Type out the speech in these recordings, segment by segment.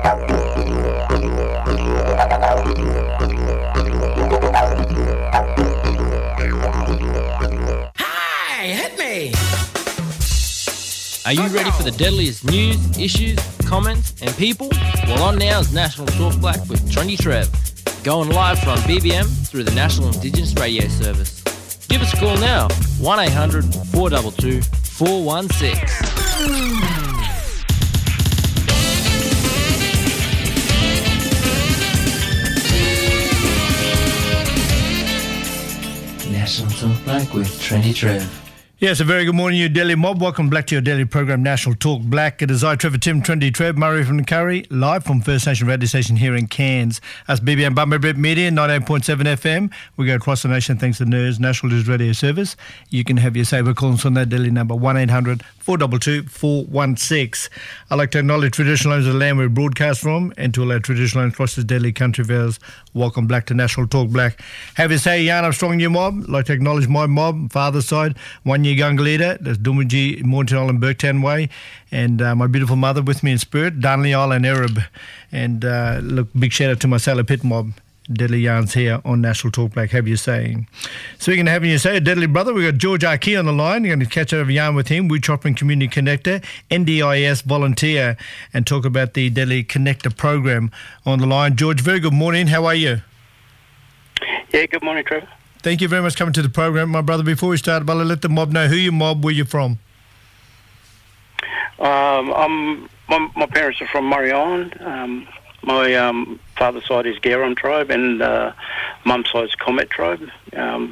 Hey, hit me! Are you ready for the deadliest news, issues, comments and people? Well, on now is National Talk Black with Trendy Trev, going live from BBM through the National Indigenous Radio Service. Give us a call now, 1-800-422-416. National Talk Black with Trendy Trev. Yes, a very good morning, you Delhi mob. Welcome back to your daily program, National Talk Black. It is I, Trevor Tim, Trendy Trev, Murray from Curry, live from First Nation radio station here in Cairns. That's BBM Bummer Media, 98.7 FM. We go across the nation thanks to NERS, National News Radio Service. You can have your saber calls on that daily number, 1-800-422-416. I'd like to acknowledge traditional owners of the land we broadcast from, and to all our traditional owners across this daily country of ours, welcome back to National Talk Black. Have you say, Yarn Armstrong, new mob. I'd like to acknowledge my mob, father's side, 1 year young leader, that's Dumuji, Moreton Island, Burketown Way, and my beautiful mother with me in spirit, Darnley Island Arab. And look, big shout out to my Sailor Pit mob, Deadly Yarns here on National Talk Black. Have you saying? Speaking of having you say, Deadly brother, we've got George Arkey on the line. You're going to catch up a yarn with him, Wu Chopping Community Connector, NDIS volunteer, and talk about the Deadly Connector program on the line. George, very good morning. How are you? Yeah, good morning, Trevor. Thank you very much for coming to the program, my brother. Before we start, I'll let the mob know who your mob, where you're from. My parents are from Murray Island. My father's side is Garum tribe, and mum's side is Comet tribe. I'm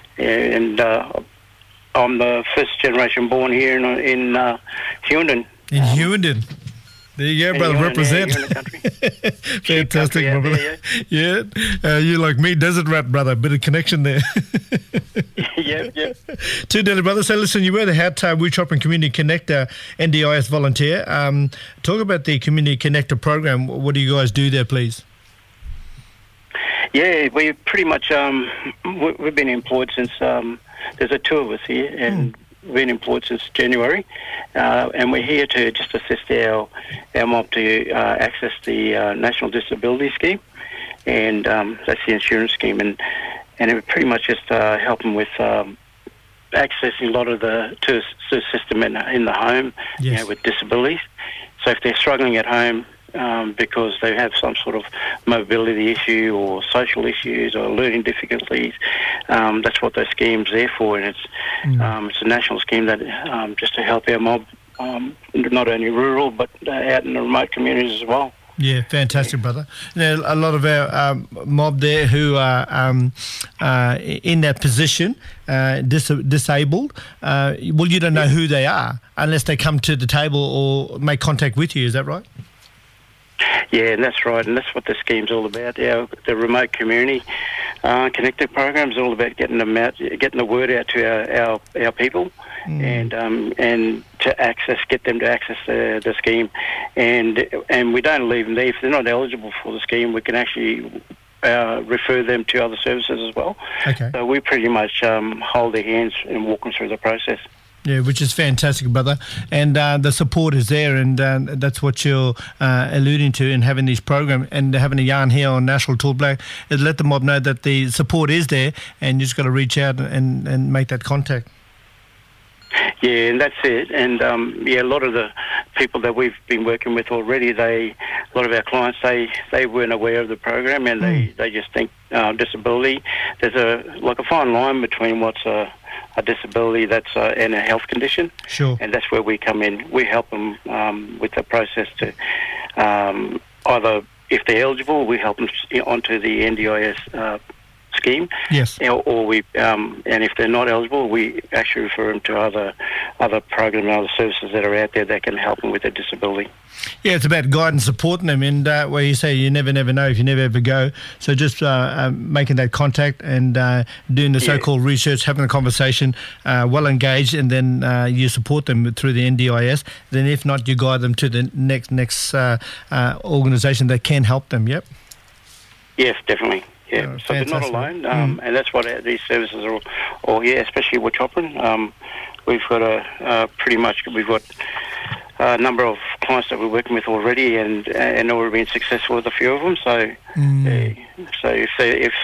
the first generation born here in Hughenden. In Hughenden. There you go, brother. Represent. Fantastic, my brother. Yeah. You like me, desert rat, brother. Bit of connection there. Yeah. Two Delhi brothers. So listen, you were the Hat Wu Chopping Community Connector, NDIS volunteer. Talk about the Community Connector program. What do you guys do there, please? Yeah, we pretty much we've been employed since there's a two of us here, and we've been employed since January, and we're here to just assist our mob to access the National Disability Scheme, and that's the insurance scheme, and it pretty much just help them with accessing a lot of the system in the home, yes, with disabilities. So if they're struggling at home because they have some sort of mobility issue or social issues or learning difficulties, that's what those schemes are there for, and it's a national scheme that just to help our mob, not only rural but out in the remote communities as well. Yeah, fantastic, brother. Now, a lot of our mob there who are in that position, disabled, well, you don't know who they are unless they come to the table or make contact with you, is that right? Yeah, and that's right, and that's what the scheme's all about. The remote community connected program is all about getting them out, getting the word out to our people, and to get them to access the scheme, and we don't leave them there. If they're not eligible for the scheme, we can actually refer them to other services as well. Okay. So we pretty much hold their hands and walk them through the process. Yeah, which is fantastic, brother. And the support is there, and that's what you're alluding to in having these programs and having a yarn here on National Talk Black, is let the mob know that the support is there, and you just got to reach out and make that contact. Yeah, and that's it. And a lot of the people that we've been working with already, a lot of our clients, they weren't aware of the program, and they just think disability. There's a fine line between what's a disability and a health condition. Sure. And that's where we come in. We help them with the process to either, if they're eligible, we help them onto the NDIS scheme. Yes. Or we, and if they're not eligible, we actually refer them to other programs and other services that are out there that can help them with their disability. Yeah, it's about guiding, supporting them, and where you say you never know if you never ever go. So just making that contact and doing the so-called research, having a conversation, well engaged, and then you support them through the NDIS. Then if not, you guide them to the next organisation that can help them. Yep. Yes, definitely. Yeah, so they're not alone, and that's what these services are all here, especially with Chopping. We've got we've got a number of clients that we're working with already, and already been successful with a few of them. So, so if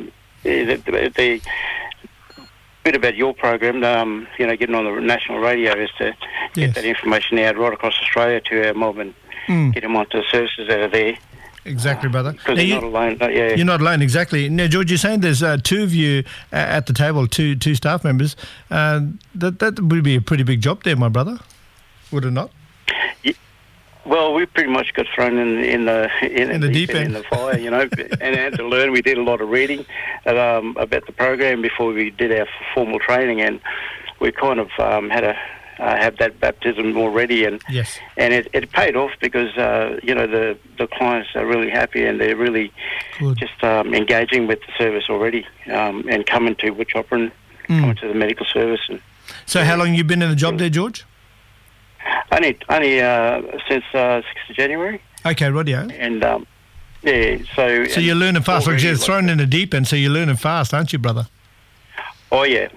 the bit about your program, getting on the national radio is to get that information out right across Australia to our mob and get them onto the services that are there. Exactly, brother. Because you're not alone. You're not alone, exactly. Now, George, you're saying there's two of you at the table, two staff members. That would be a pretty big job there, my brother, would it not? Well, we pretty much got thrown in the deep end, in the fire, and had to learn. We did a lot of reading about the program before we did our formal training, and we kind of had to have that baptism already, and it paid off because the clients are really happy and they're really just engaging with the service already, and coming to Wood Chopper and coming to the medical service. And, so, how long have you been in the job there, George? Only since 6th of January. Okay, radio. And so you're learning fast. Like you're thrown in the deep end, so you're learning fast, aren't you, brother? Oh yeah.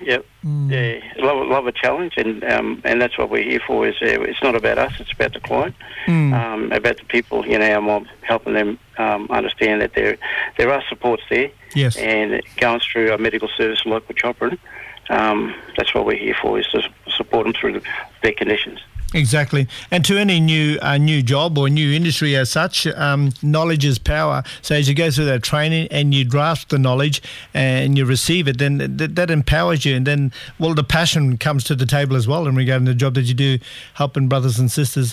Love a challenge, and that's what we're here for. Is it's not about us; it's about the client, about the people. Our mob, helping them understand that there are supports there. Yes. And going through a medical service like Wood Chopper, that's what we're here for, is to support them through their conditions. Exactly. And to any new job or new industry as such, knowledge is power. So as you go through that training and you grasp the knowledge and you receive it, then that empowers you. And then, the passion comes to the table as well in regarding the job that you do, helping brothers and sisters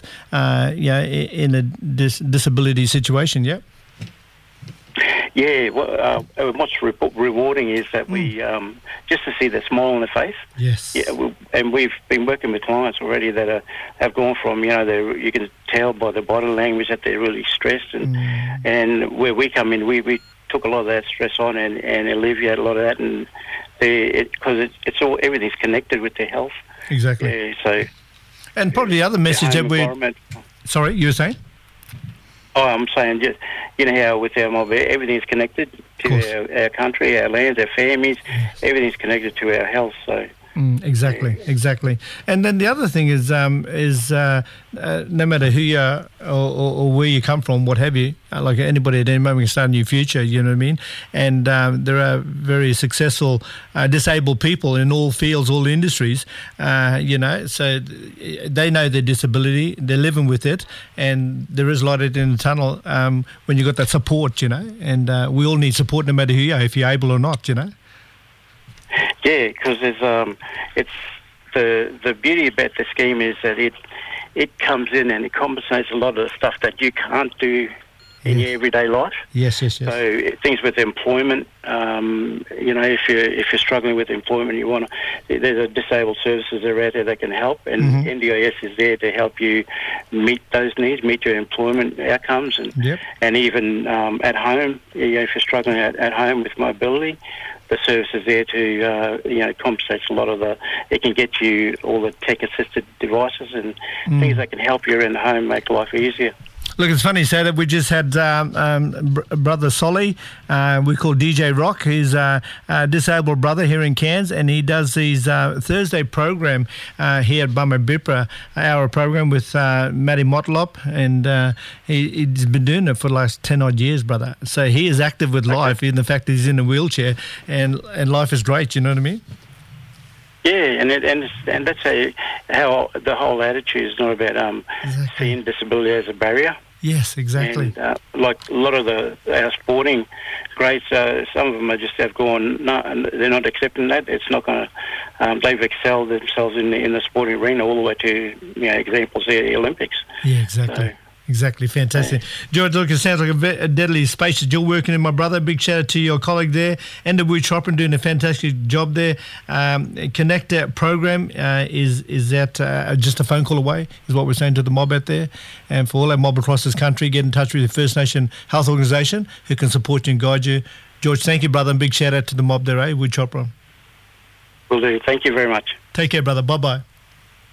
in a disability situation, yeah? Yeah, what's rewarding is that we just to see the smile on the face. Yes. Yeah, and we've been working with clients already that have gone from you can tell by the body language that they're really stressed, and where we come in, we took a lot of that stress on and alleviate a lot of that, and because it's all everything's connected with their health. Exactly. Yeah, so. And probably the other message that we. Sorry, you were saying? Oh, I'm saying just, how with our mob, everything's connected to our country, our lands, our families, everything's connected to our health, so... Exactly. And then the other thing is no matter who you are or where you come from, what have you, like anybody at any moment can start a new future, you know what I mean? And there are very successful disabled people in all fields, all industries, so they know their disability, they're living with it, and there is light at the end of the tunnel when you've got that support, and we all need support no matter who you are, if you're able or not, Yeah, because it's the beauty about the scheme is that it comes in and it compensates a lot of the stuff that you can't do in your everyday life. Yes. So things with employment, if you're struggling with employment, there's a disabled services that are out there that can help, and NDIS is there to help you meet those needs, meet your employment outcomes, and even at home, if you're struggling at home with mobility, the service is there to, compensate a lot of it can get you all the tech-assisted devices and things that can help you in the home, make life easier. Look, it's funny you say that. We just had brother Solly, we call DJ Rock. He's a disabled brother here in Cairns, and he does his Thursday program here at Bummer Bipra, our program with Matty Motlop, and he's been doing it for the last 10-odd years, brother. So he is active with life, in the fact that he's in a wheelchair, and life is great, you know what I mean? Yeah, and that's how the whole attitude is not about seeing disability as a barrier. Yes, exactly. And, like a lot of our sporting greats, some of them are just have gone. No, they're not accepting that. It's not going to. They've excelled themselves in the sporting arena all the way to examples there, the Olympics. Yeah, exactly. Exactly, fantastic. George, look, it sounds like a deadly space that you're working in, my brother. Big shout out to your colleague there, and the Wood Chopper, doing a fantastic job there. Connect program is that just a phone call away, is what we're saying to the mob out there. And for all our mob across this country, get in touch with the First Nation Health Organisation who can support you and guide you. George, thank you, brother, and big shout out to the mob there, Wood Chopper. Will do. Thank you very much. Take care, brother. Bye-bye.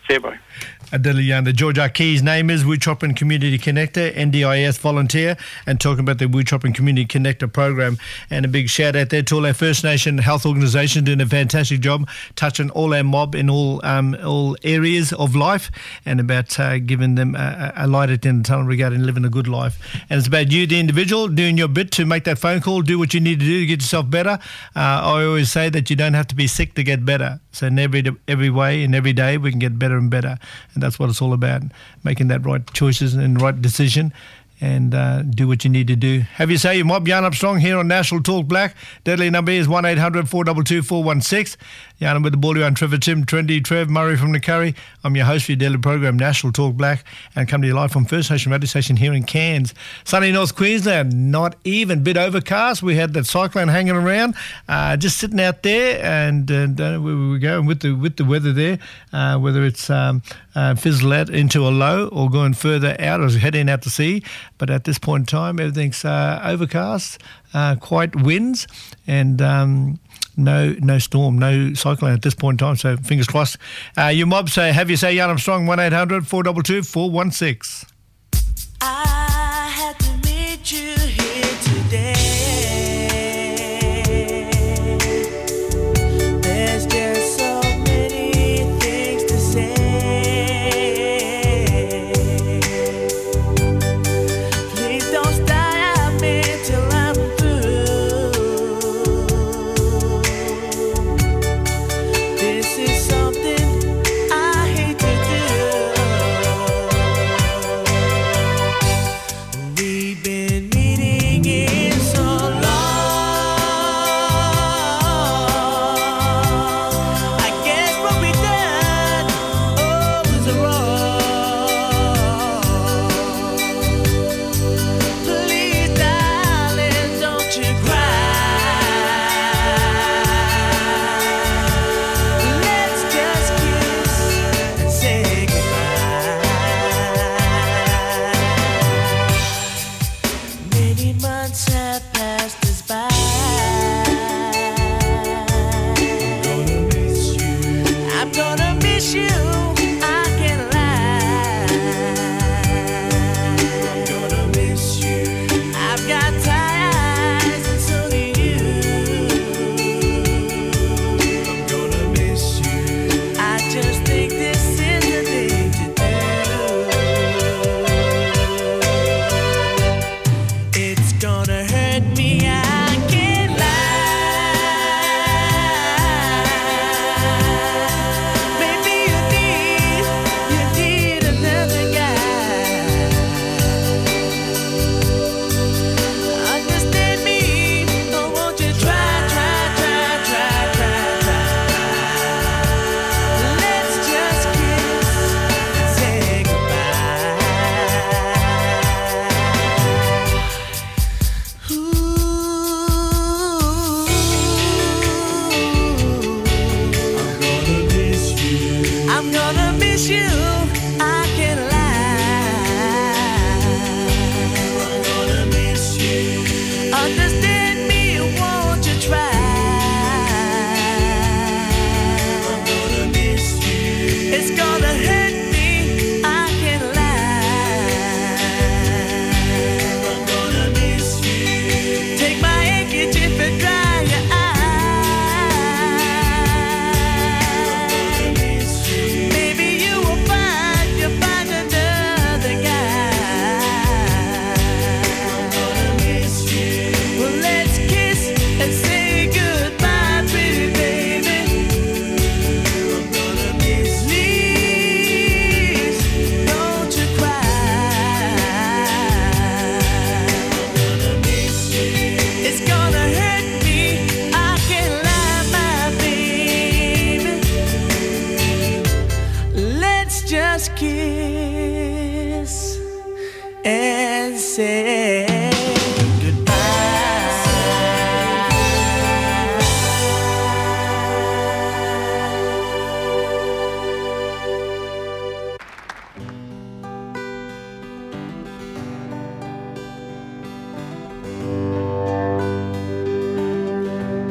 February. The George Keys name is Wuchoppin Community Connector, NDIS volunteer, and talking about the Wuchoppin Community Connector program. And a big shout out there to all our First Nation health organisations doing a fantastic job, touching all our mob in all areas of life, and about giving them a light at the end of the tunnel regarding living a good life. And it's about you, the individual, doing your bit to make that phone call, do what you need to do to get yourself better. I always say that you don't have to be sick to get better. So in every way and every day we can get better and better. And that's what it's all about, making that right choices and the right decision, and do what you need to do. Have you say your mob, Jan Armstrong, here on National Talk Black. Deadly number is 1-800-422-416. Jan with the ball on Trevor Tim, Trendy Trev, Murray from the Curry. I'm your host for your daily program, National Talk Black, and come to you live from First Nation Radio Station here in Cairns. Sunny North Queensland, not even, bit overcast. We had that cyclone hanging around, just sitting out there, and where we go with the weather there, whether it's fizzled out into a low or going further out or heading out to sea. But at this point in time, everything's overcast, quite winds, and no storm, no cyclone at this point in time. So fingers crossed. Your mob say, have you say Jan Armstrong, 1-800-422-416. I had to meet you here today. There's just so many things to say. Please don't stop me till I'm through. This is something I hate to do. We've been meeting in so long. I guess what we done was wrong. Please, darling, don't you cry. Let's just kiss and say goodbye. Many months have passed us by. I'm gonna miss you. I can't lie. I'm gonna miss you. I've got ties and so do you. I'm gonna miss you. I just think this is the thing to do. It's gonna hurt me. I can't lie. Maybe you need another guy. Understand me, or won't you try? Let's just kiss and say goodbye. I'm gonna miss you. I can't lie. I'm gonna miss you. Understand me, won't you try? I'm gonna miss you. It's gonna hurt me. I can't lie. I'm gonna miss you. Take my handkerchief and dry your eyes. Maybe you will find another guy. Well, let's kiss and say goodbye, pretty baby. Please don't you cry. It's gonna hurt me. I can't lie, my baby. Let's just kiss and say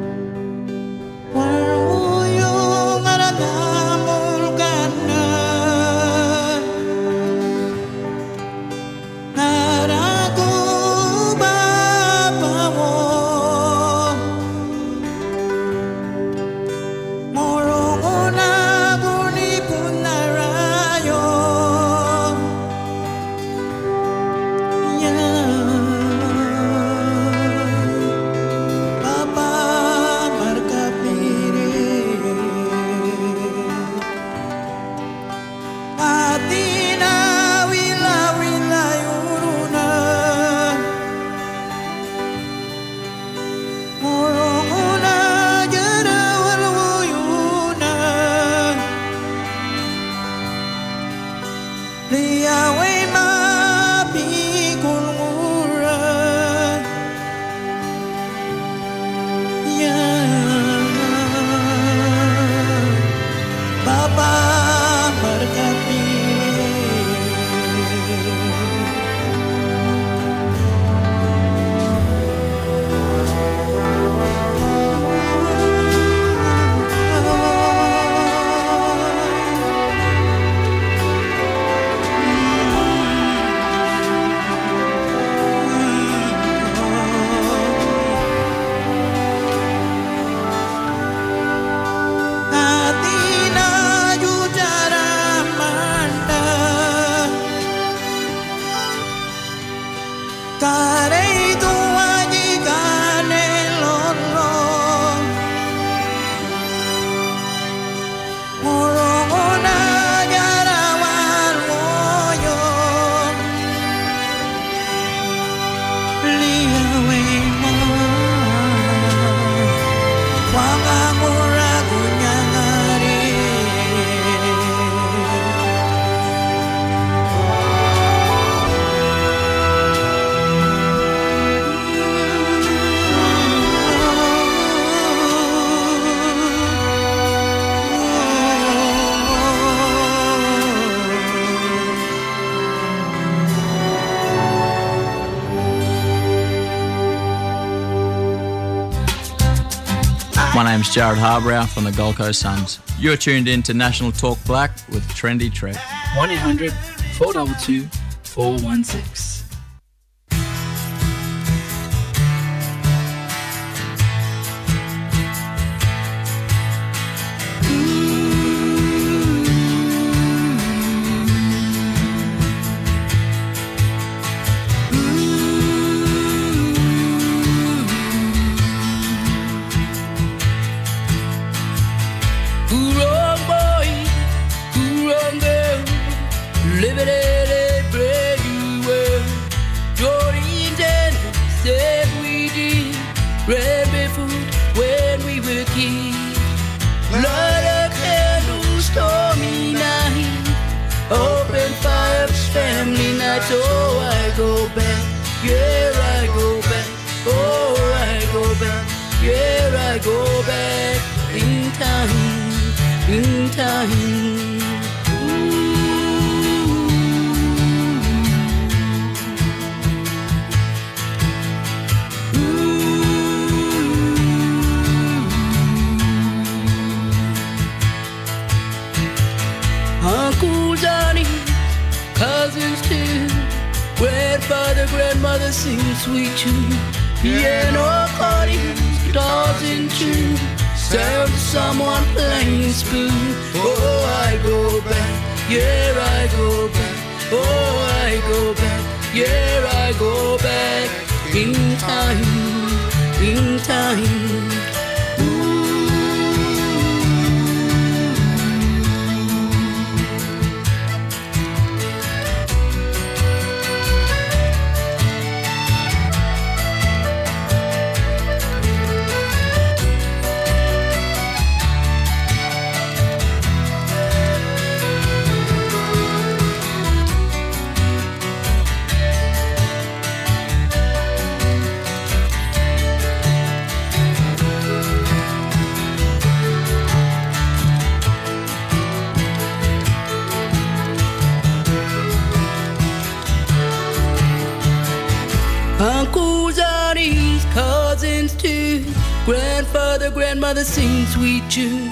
goodbye. Tarei tua gigane lolo Morona garawan woyo Liawe ma Wangangura kunyangari My name's Jared Harbrow from the Gold Coast Suns. You're tuned in to National Talk Black with Trendy Trev. 1-800-422-416. Uncles, aunties, cousins too. Grandfather, grandmother sing sweet tune. Piano, accordions, guitars in tune. Sound of someone playing spoon. Oh, I go back, yeah, I go back. Oh, I go back, yeah, I go back. In time, in time. Uncles, aunties, cousins too. Grandfather, grandmother sing sweet tune.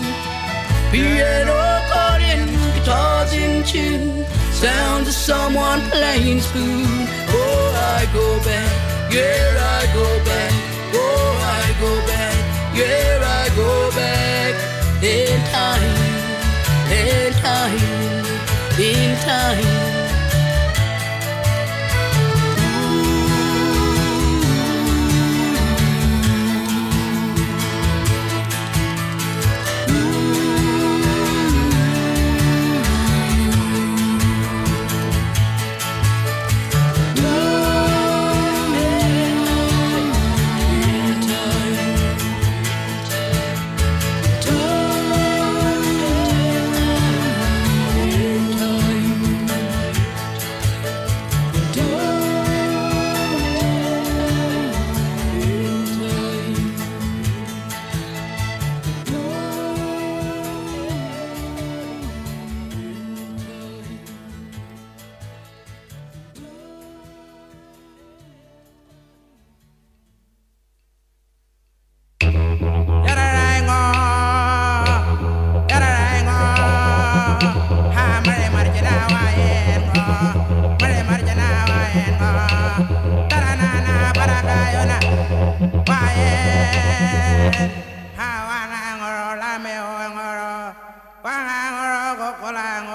Piano, accordion, guitars in tune. Sounds of someone playing spoon. Oh, I go back, yeah, I go back. Oh, I go back, yeah, I go back. In time, in time, in time.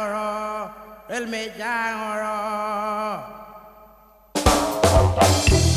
El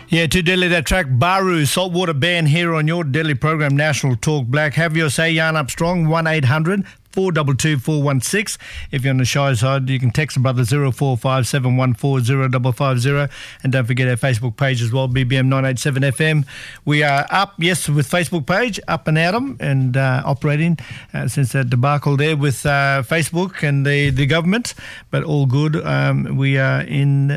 Yeah, to Delhi, that track Baru, Saltwater Band here on your Delhi program, National Talk Black. Have your say, Yarn Up Strong, 1-800 422 416. If you're on the shy side, you can text the brother 0457140550. And don't forget our Facebook page as well, BBM 987 FM. We are up, yes, with Facebook page, up and at 'em, and operating since that debacle there with Facebook and the government, but all good. We are in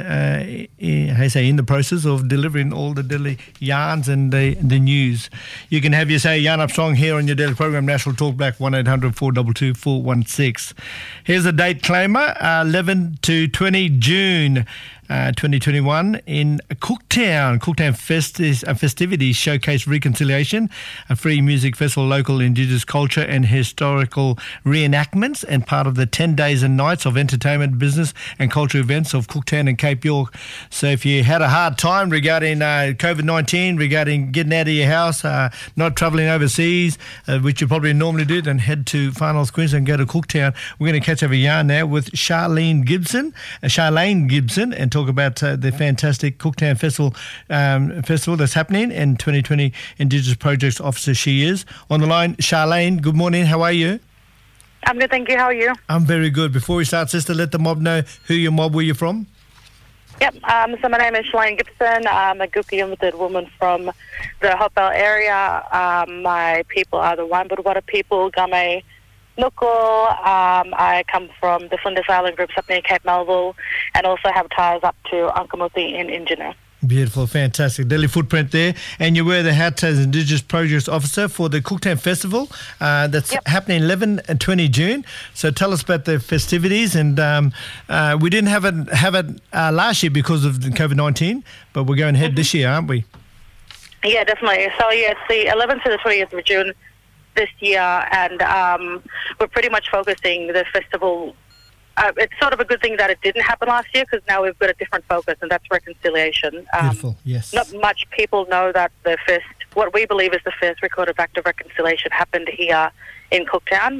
the process of delivering all the Delhi yarns and the news. You can have your say, Yarn Up Strong, here on your Delhi program, National Talk Black, 1-800 422 416. Here's a date claimer, 11 to 20 June 2021 in Cooktown. Cooktown festivities showcase reconciliation, a free music festival, local Indigenous culture and historical reenactments, and part of the 10 days and nights of entertainment, business and cultural events of Cooktown and Cape York. So if you had a hard time regarding COVID-19, regarding getting out of your house, not travelling overseas, which you probably normally do, then head to Far North Queensland and go to Cooktown. We're going to catch up a yarn now with Charlene Gibson, and talk about the fantastic Cooktown Festival that's happening in 2020. Indigenous Projects Officer she is. On the line, Charlene, good morning. How are you? I'm good, thank you. How are you? I'm very good. Before we start, sister, let the mob know who your mob, where you're from. Yep, so my name is Charlene Gibson. I'm a Gookie Limited woman from the Hopewell area. My people are the Waimbutawara people, Game Nuku. I come from the Flinders Island groups up near Cape Melville, and also have ties up to Ankamuthi in Ingenu. Beautiful, fantastic. Delhi footprint there. And you wear the hat as Indigenous Projects Officer for the Cooktown Festival that's happening 11 and 20 June. So tell us about the festivities. And we didn't have it last year because of the COVID-19, but we're going ahead this year, aren't we? Yeah, definitely. So, yeah, it's the 11th to the 20th of June this year, and we're pretty much focusing the festival. It's sort of a good thing that it didn't happen last year, because now we've got a different focus, and that's reconciliation. Beautiful, yes. Not much people know that what we believe is the first recorded act of reconciliation happened here in Cooktown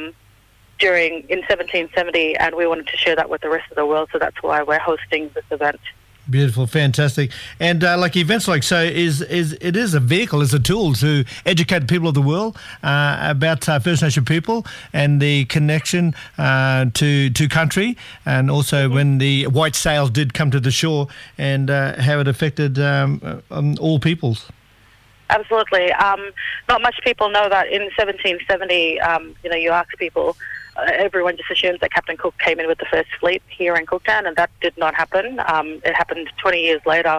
in 1770, and we wanted to share that with the rest of the world, so that's why we're hosting this event. Beautiful, fantastic. And like events like so, it is a vehicle, is a tool to educate people of the world about First Nation people and the connection to country, and also when the white sails did come to the shore, and how it affected all peoples. Absolutely. Not much people know that in 1770, you ask people, everyone just assumes that Captain Cook came in with the first fleet here in Cooktown, and that did not happen. It happened 20 years later.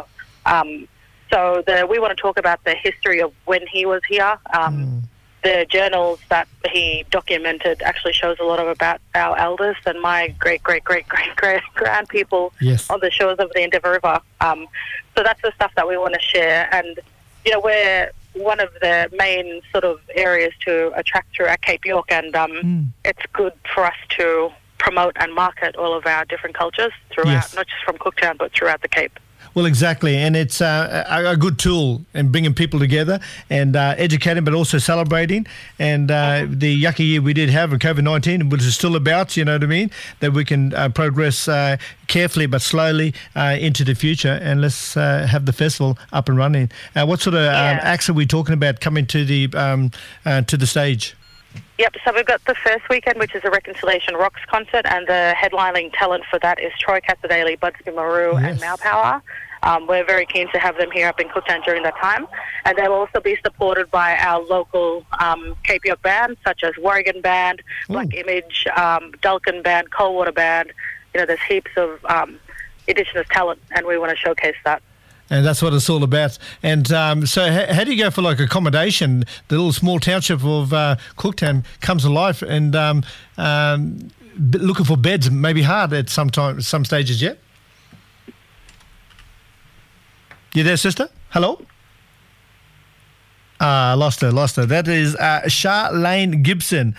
So we want to talk about the history of when he was here. The journals that he documented actually shows a lot about our elders and my great-great-great-great-grand people on the shores of the Endeavour River. So that's the stuff that we want to share. And, we're one of the main sort of areas to attract through at Cape York, and it's good for us to promote and market all of our different cultures throughout, not just from Cooktown, but throughout the Cape. Well, exactly, and it's a good tool in bringing people together and educating, but also celebrating. And the yucky year we did have with COVID-19, which is still about, you know what I mean, that we can progress carefully but slowly into the future, and let's have the festival up and running. What sort of acts are we talking about coming to the stage? Yep, so we've got the first weekend, which is a Reconciliation Rocks concert, and the headlining talent for that is Troy Casadale, Budsby Maru, and Mau Power. We're very keen to have them here up in Cooktown during that time. And they'll also be supported by our local Cape York bands, such as Warrigan Band, Black Image, Dulcan Band, Coldwater Band. There's heaps of Indigenous talent, and we want to showcase that. And that's what it's all about. And so how do you go for accommodation? The little small township of Cooktown comes alive, and looking for beds may be hard at some stages yet. You there, sister? Hello? Lost her. That is Charlene Gibson,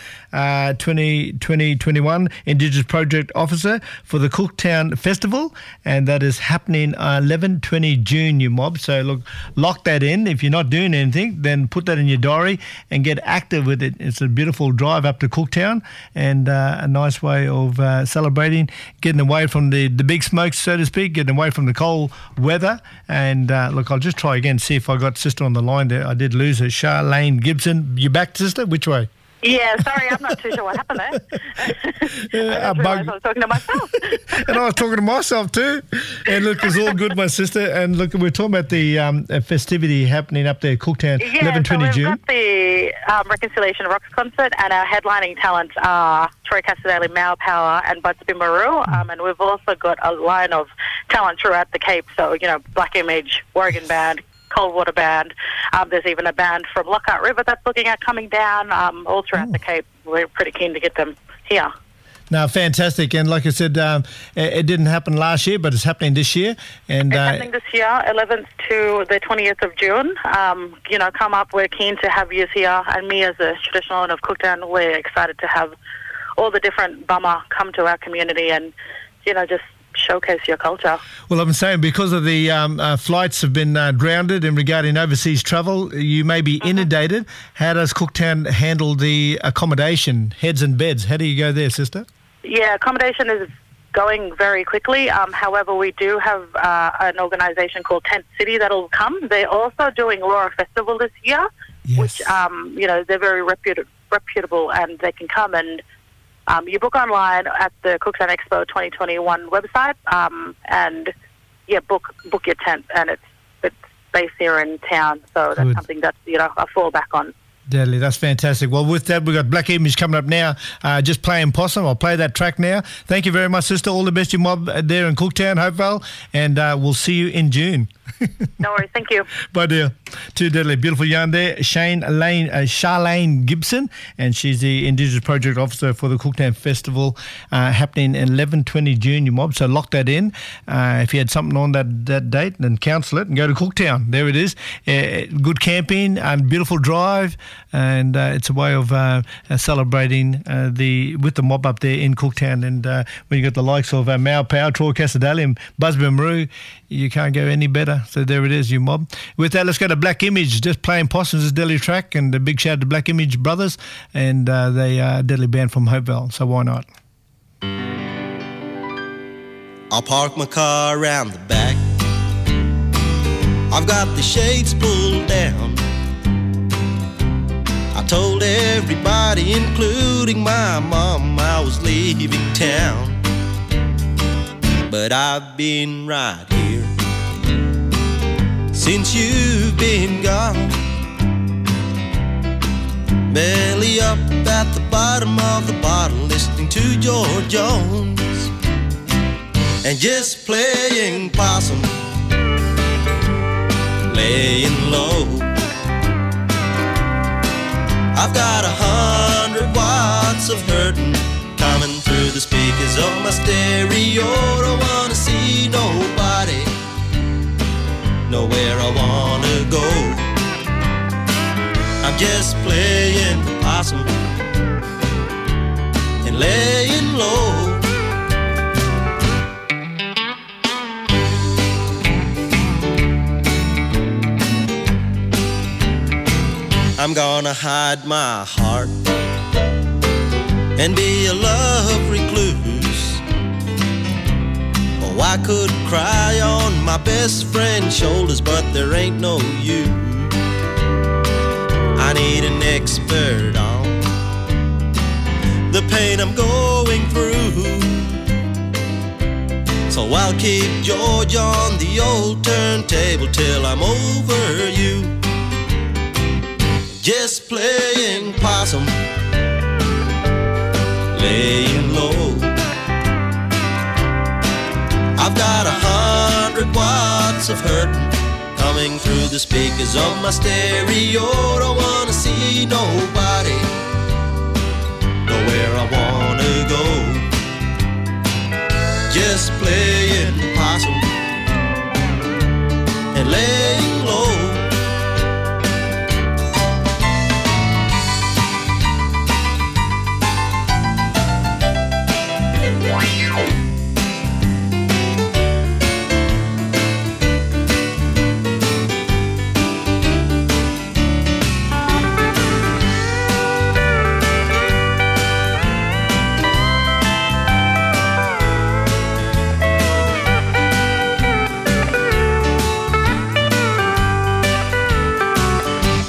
2021 Indigenous Project Officer for the Cooktown Festival, and that is happening 11-20 June, you mob. So look, lock that in. If you're not doing anything, then put that in your diary and get active with it. It's a beautiful drive up to Cooktown and a nice way of celebrating, getting away from the big smoke, so to speak, getting away from the cold weather. And look, I'll just try again, see if I got sister on the line there. I did lose her. Charlene Gibson. You back, sister? Which way? Yeah, sorry, I'm not too sure what happened there. I was talking to myself. And I was talking to myself too. And look, it's all good, my sister. And look, we're talking about the festivity happening up there, Cooktown, 11-20 June. We've got the Reconciliation Rocks concert, and our headlining talents are Troy Casadale, Mao Power, and Budsby Maru. And we've also got a line of talent throughout the Cape. So, Black Image, Oregon Band, Coldwater Band. There's even a band from Lockhart River that's looking at coming down all throughout the Cape. We're pretty keen to get them here. No, fantastic. And like I said, it didn't happen last year, but it's happening this year. And it's happening this year, 11th to the 20th of June. Come up. We're keen to have you here. And me as a traditional owner of Cooktown, we're excited to have all the different bummer come to our community and, just showcase your culture. Well, I'm saying because of the flights have been grounded in regarding overseas travel, you may be inundated. How does Cooktown handle the accommodation, heads and beds? How do you go there, sister? Yeah, accommodation is going very quickly. However, we do have an organisation called Tent City that'll come. They're also doing Laura Festival this year, which, they're very reputable and they can come and you book online at the Cooktown Expo 2021 website, book your tent, and it's based here in town, so that's something that I fall back on. Deadly, that's fantastic. Well, with that, we've got Black Image coming up now, just playing Possum. I'll play that track now. Thank you very much, sister. All the best, you mob there in Cooktown, Hopevale, and we'll see you in June. No worries, thank you. Bye, dear. Too deadly. Beautiful yarn there. Charlene Gibson, and she's the Indigenous Project Officer for the Cooktown Festival, happening 11-20 June, you mob. So lock that in. If you had something on that date, then cancel it and go to Cooktown. There it is. Good camping and beautiful drive, and it's a way of celebrating with the mob up there in Cooktown. And when you got the likes of Mao Power, Troy Casadale, and Budsby Maru, you can't go any better. So there it is, you mob. With that, let's go to Black Image, just playing Possums' Deadly track, and a big shout out to Black Image Brothers, and they are a Deadly band from Hopevale, so why not? I'll park my car around the back. I've got the shades pulled down. I told everybody, including my mom, I was leaving town. But I've been right here since you've been gone. Belly up at the bottom of the bottle, listening to George Jones and just playing possum, laying low. I've got 100 watts of hurting coming through the speakers of my stereo. Don't wanna see nobody, nowhere I wanna go. I'm just playing the possum and laying low. I'm gonna hide my heart and be a love recluse. Oh, I could cry on my best friend's shoulders, but there ain't no use. I need an expert on the pain I'm going through. So I'll keep George on the old turntable till I'm over you. Just playing possum, laying low. I've got 100 watts of hurting coming through the speakers of my stereo. Don't wanna see nobody, nowhere I wanna go. Just playing possum and laying low.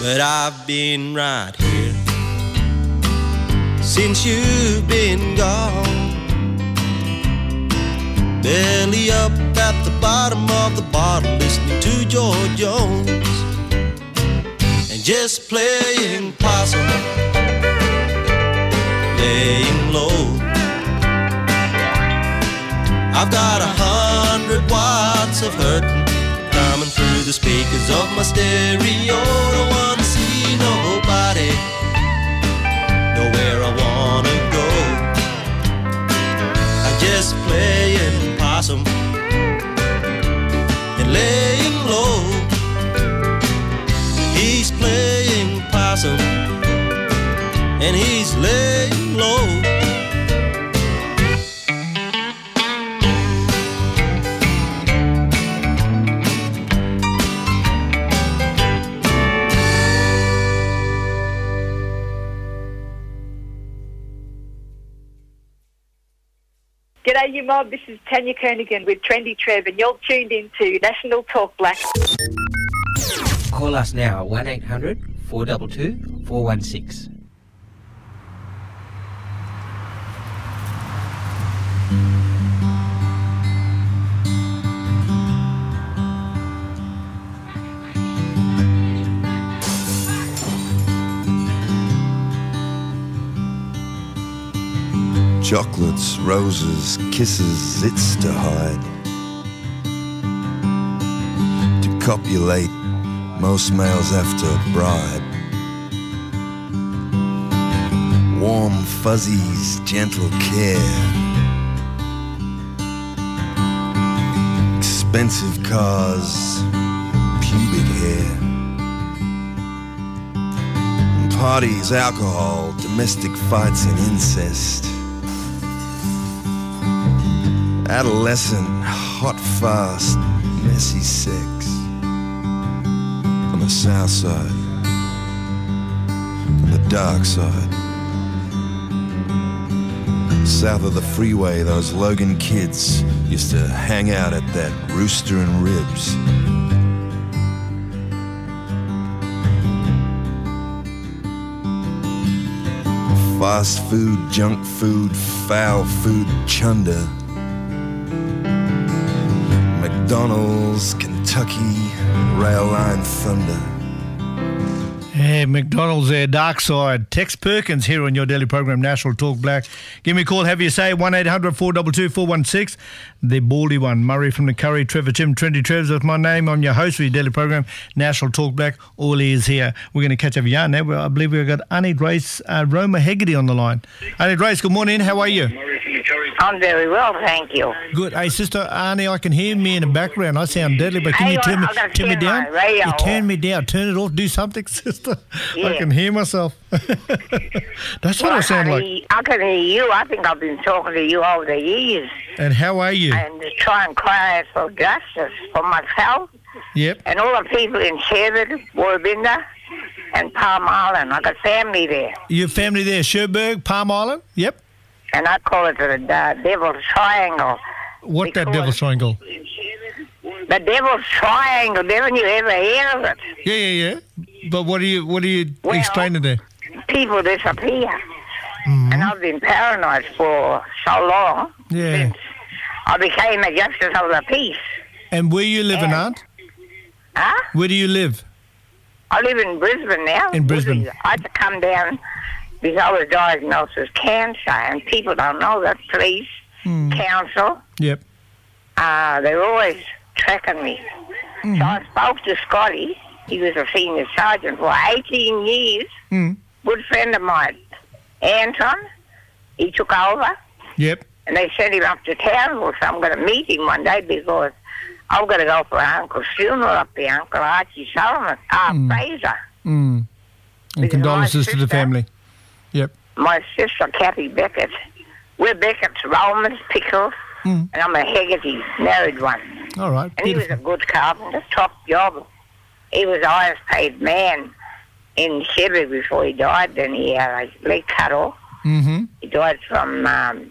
but I've been right here since you've been gone. Belly up at the bottom of the bottle, listening to George Jones and just playing possum, laying low. I've got 100 watts of hurting coming through the speakers of my stereo. Don't wanna see nobody, nowhere I wanna go. I'm just playing possum and laying low. He's playing possum and he's laying low. G'day, you mob. This is Tanya Kernigan with Trendy Trev, and you're tuned into National Talk Black. Call us now, 1800 422 416. Chocolates, roses, kisses, it's to hide. To copulate, most males have to bribe. Warm fuzzies, gentle care. Expensive cars, pubic hair. Parties, alcohol, domestic fights and incest. Adolescent, hot, fast, messy sex. On the south side, on the dark side. South of the freeway, those Logan kids used to hang out at that Rooster and Ribs. Fast food, junk food, foul food, chunder. McDonald's, Kentucky, rail line thunder. Yeah, McDonald's there, dark side. Tex Perkins here on your daily program, National Talk Black. Give me a call, have you say, 1800 422 416. The baldy one, Murray from the Curry, Trevor Tim, Trendy Trevs with my name. I'm your host for your daily program, National Talk Black. All ears here. We're going to catch up with yarn now. I believe we've got Annie Grace Roma Hegarty on the line. Annie Grace, good morning. How are you? I'm very well, thank you. Good. Hey, Sister Arnie, I can hear me in the background. I sound deadly, but can you turn me down? You turn me down. Turn it off. Do something, Sister. Yeah. I can hear myself. That's what I sound like. I can hear you. I think I've been talking to you over the years. And how are you? And to try and cry out for justice for myself. Yep. And all the people in Sherwood, Wollabinda, and Palm Island. I got family there. Your family there, Sherbrooke, Palm Island? Yep. And I call it the Devil's Triangle. What that Devil's Triangle? The Devil's Triangle. Didn't you ever hear of it? Yeah. But what are you explaining there? People disappear. Mm-hmm. And I've been paranoid for so long. Yeah. Since I became a justice of the peace. And where you living, Aunt? Huh? Where do you live? I live in Brisbane now. In Brisbane. I had to come down because I was diagnosed with cancer, and people don't know that. Police, council. Yep. They're always tracking me. Mm-hmm. So I spoke to Scotty. He was a senior sergeant for 18 years. Good friend of mine. Anton, he took over. Yep. And they sent him up to Townsville, so I'm going to meet him one day because I've got to go for Uncle's funeral up there, Uncle Archie Solomon, Fraser. And condolences to the family. Yep. My sister, Kathy Beckett. We're Beckett's, Romans, Pickles, and I'm a Hegarty, married one. All right. And beautiful. He was a good carpenter, top job. He was the highest paid man in Chevy before he died. Then he had his leg cut off. Mm-hmm. He died from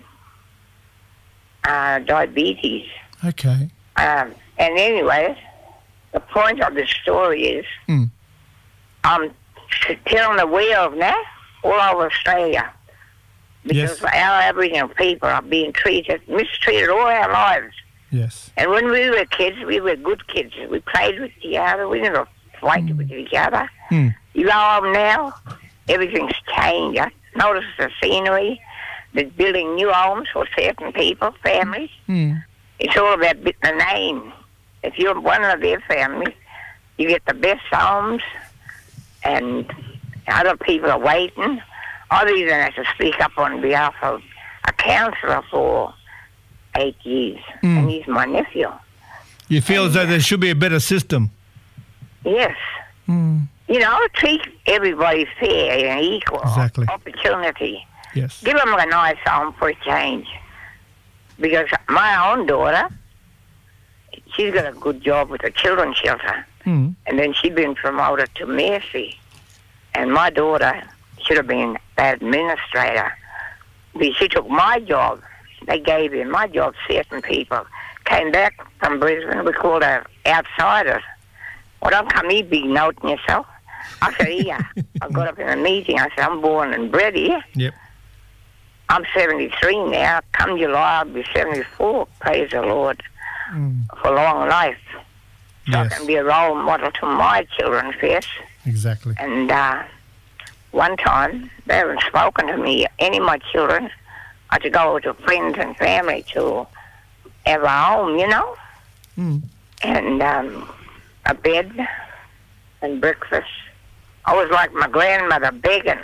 diabetes. Okay. And anyway, the point of the story is I'm telling the world now, all over Australia. Because our Aboriginal people are being mistreated all our lives. Yes. And when we were kids, we were good kids. We played with each other. We never fight with each other. Mm. You go home now, everything's changed. Notice the scenery. They're building new homes for certain people, families. Mm. It's all about the name. If you're one of their families, you get the best homes, and other people are waiting. I've even had to speak up on behalf of a councillor for 8 years, and he's my nephew. You feel as though there should be a better system? Yes. Mm. You know, treat everybody fair and equal opportunity. Yes. Give them a nice home for a change. Because my own daughter, she's got a good job with a children's shelter. Mm. And then she's been promoted to Mercy. And my daughter should have been the administrator. But she took my job. They gave in my job certain people. Came back from Brisbane. We called her outsiders. Well, don't come here big noting yourself. I said, yeah. I got up in a meeting. I said, I'm born and bred here. Yep. I'm 73 now. Come July, I'll be 74. Praise the Lord for long life. So I can be a role model to my children first. Exactly. And one time, they haven't spoken to me, any of my children. I had to go to friends and family to have a home, you know. Mm. And a bed and breakfast. I was like my grandmother begging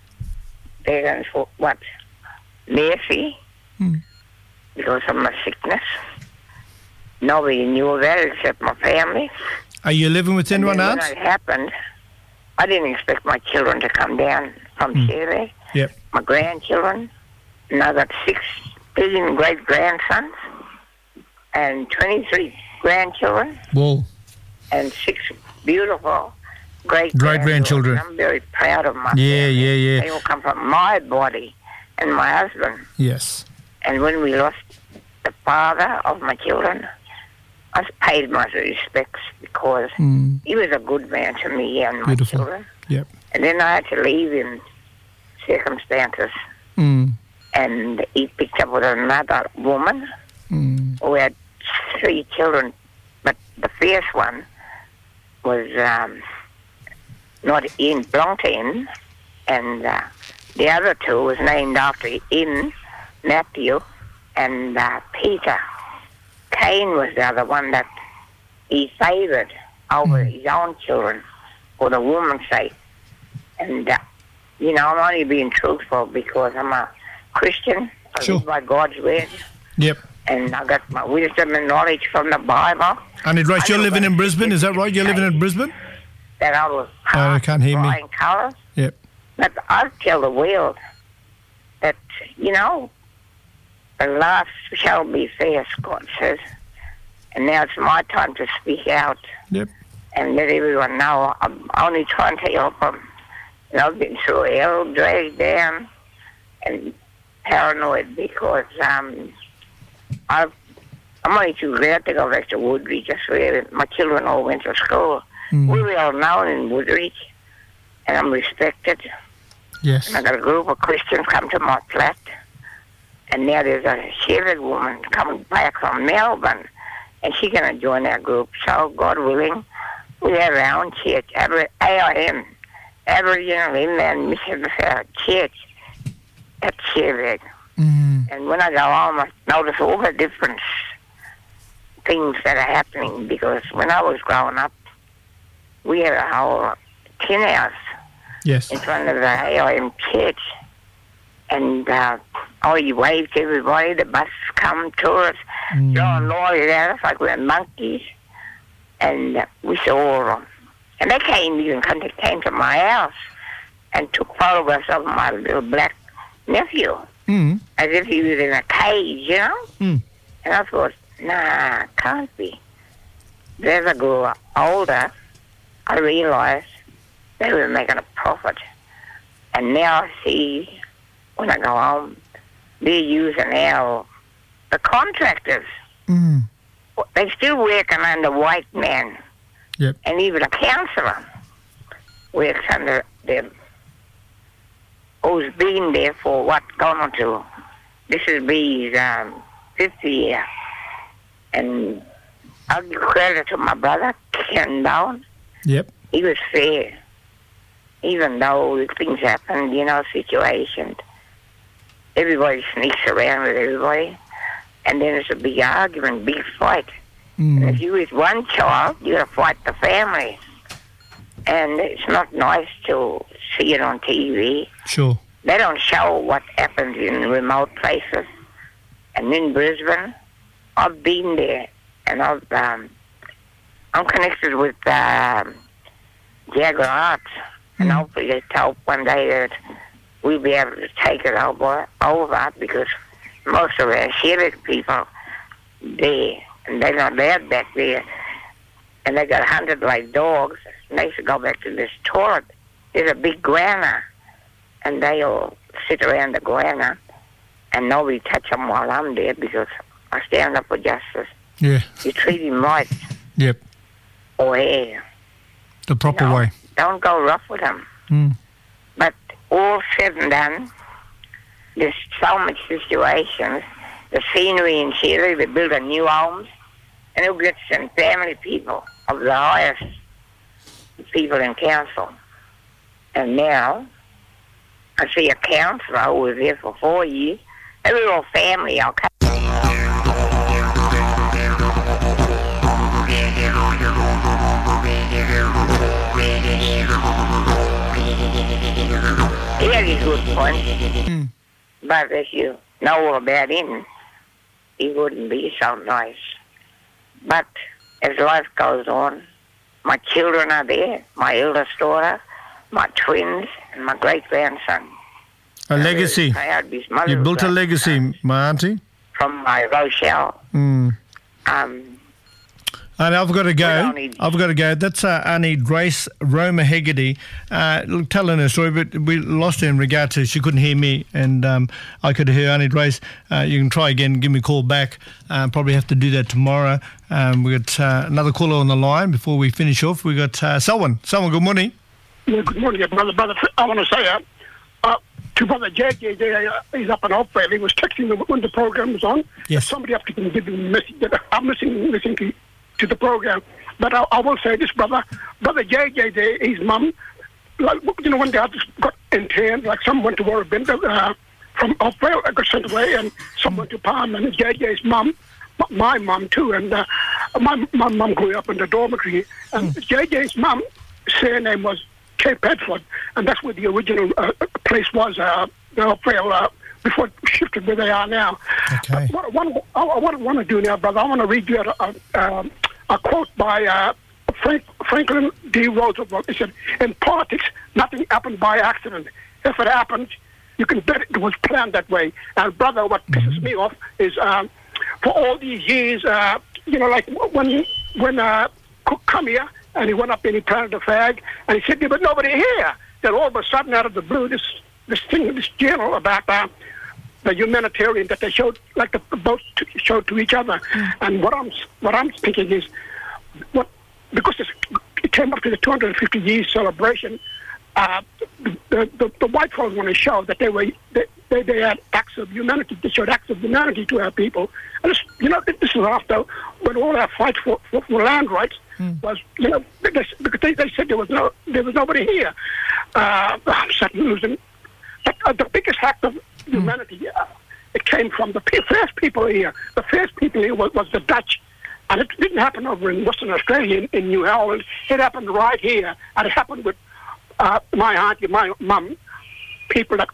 for what? Mercy, because of my sickness. Nobody knew about it except my family. Are you living with anyone else? When it happened, I didn't expect my children to come down from Chile. Yep. My grandchildren, and I got 6 billion great-grandsons and 23 grandchildren. Whoa. And 6 beautiful great-grandchildren. I'm very proud of my family. Yeah. They all come from my body and my husband. Yes. And when we lost the father of my children, I paid my respects because he was a good man to me and my children. Yep. And then I had to leave in circumstances. And he picked up with another woman who had 3 children. But the first one was not in, belonged to him. And the other 2 was named after him, Matthew and Peter. Cain was the other one that he favoured over his own children for the woman's sake. And, you know, I'm only being truthful because I'm a Christian. I live by God's word. Yep. And I got my wisdom and knowledge from the Bible. And it's right, you're living in Brisbane, is that right? You're living in Brisbane? That I was I can't hear me. colours. Yep. But I tell the world that, you know, the last shall be first, God says. And now it's my time to speak out. Yep. And let everyone know I'm only trying to help them. And I've been through hell, dragged down, and paranoid because I'm only too glad to go back to Woodridge. That's where my children all went to school. We're well known in Woodridge, and I'm respected. Yes. And I got a group of Christians come to my flat, and now there's a Shepherd woman coming back from Melbourne, and she's going to join our group. So, God willing, we have our own church, AIM, Aboriginal Inland Mission Church at Shepherd. And when I go home, I notice all the different things that are happening, because when I was growing up, we had a whole tin house in front of the AIM church. And you wave to everybody, the buses come, tourists, throwing lorries at us like we're monkeys. And we saw all of them. And they came to my house and took photographs of my little black nephew, as if he was in a cage, you know? And I thought, nah, can't be. As I grew older, I realized they were making a profit. And now I see, when I go home, they're using the contractors. They're still working under white men. Yep. And even a councillor works under them who's been there for what, going on to, this will be his 50th year. And I'll give credit to my brother, Ken Down. Yep. He was fair. Even though things happen, situations. Everybody sneaks around with everybody. And then it's a big argument, big fight. And if you with one child, you got to fight the family. And it's not nice to see it on TV. Sure. They don't show what happens in remote places. And in Brisbane, I've been there, and I'm connected with Jaguar Arts, and hopefully let's hope one day that we'll be able to take it over because most of our Sheriff people there, and they're not allowed back there, and they got 100 like dogs, and they used to go back to this toilet. There's a big guana, and they all sit around the guana, and nobody touch them while I'm there because I stand up for justice. Yeah. You treat him right. Yep. Or hair. The proper way. Don't go rough with them. But all said and done, there's so much situations. The scenery in Chile, they build a new homes, and it'll get some family people of the highest people in council. And now, I see a councillor who was there for 4 years, a little family, okay? He had his good points, but if you know all about him, he wouldn't be so nice. But as life goes on, my children are there, my eldest daughter, my twins, and my great-grandson. A legacy. You built a legacy, my auntie. From my Rochelle. And I've got to go. That's Auntie Grace Roma Hegarty telling her story, but we lost her in regard to she couldn't hear me, and I could hear Auntie Grace. You can try again, give me a call back. Probably have to do that tomorrow. We got another caller on the line before we finish off. We got Selwyn. Selwyn, good morning. Yeah, good morning, brother. I want to say to Brother JJ there, he's up in Oakville. He was texting me when the program was on. Yes. Somebody up to give him a message that I'm listening to the program. But I will say this, Brother JJ there, his mum, like, when the others got interned, like some went to Warrabinda from Oakville, got sent away, and some went to Palm, and JJ's mum, my mum too, and my mum grew up in the dormitory, and JJ's mum surname was Cape Bedford, and that's where the original place was, Oakville, before it shifted where they are now. Okay. What I want to do now, brother, I want to read you a quote by Franklin D. Roosevelt. He said, "In politics, nothing happened by accident. If it happened, you can bet it was planned that way." And brother, what pisses me off is for all these years, like when Cook come here, and he went up and he planted a flag, and he said there was nobody here. Then all of a sudden, out of the blue, this journal about the humanitarian that they showed, like the both showed to each other. And what I'm thinking is, because it came up to the 250 years celebration, the white folks want to show that they had acts of humanity. They showed acts of humanity to our people. And this is after when all our fight for land rights was, because they said there was nobody here. I'm starting losing. But the biggest act of humanity, it came from the first people here. The first people here was the Dutch. And it didn't happen over in Western Australia, in New Holland. It happened right here. And it happened with my auntie, my mum, people that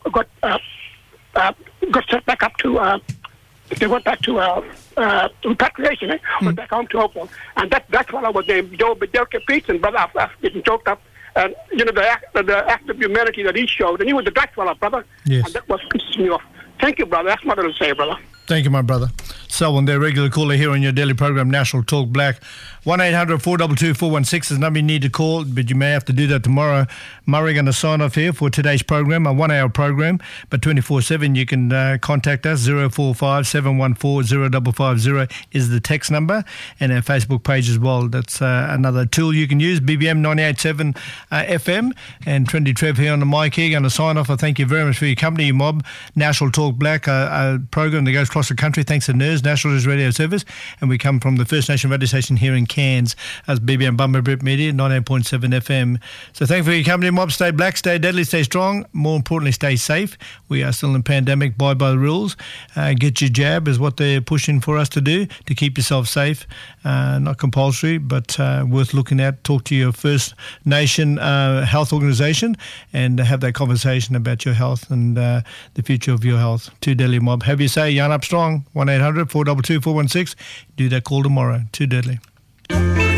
got sent back up to, they went back to repatriation, went back home to Oakville. And that's what I was named Joe Bedelka Peterson, brother. I'm getting choked up. And, the act of humanity that he showed, and he was the Dutch fellow, brother. Yes. And that was pissing me off. Thank you, brother. That's what I was going to say, brother. Thank you, my brother. So on their regular caller here on your daily program, National Talk Black. 1-800-422-416 is the number you need to call, but you may have to do that tomorrow. Murray going to sign off here for today's program, a 1 hour program, but 24/7 you can contact us. 045-714-0550 is the text number, and our Facebook page as well. That's another tool you can use, BBM 98.7 FM, and Trendy Trev here on the mic here, going to sign off. I thank you very much for your company, Mob. National Talk Black, a program that goes across the country thanks to NERS, National News Radio Service, and we come from the First Nation radio station here in Cairns as BBM Bumper Brit Media, 98.7 FM. So thank you for your company, Mob. Stay black, stay deadly, stay strong. More importantly, stay safe. We are still in a pandemic. Abide by the rules. Get your jab is what they're pushing for us to do, to keep yourself safe. Not compulsory, but worth looking at. Talk to your First Nation health organisation and have that conversation about your health and the future of your health. Too Deadly, Mob. Have you say, yarn up strong. 1-800-422-416. Do that call tomorrow. Too Deadly.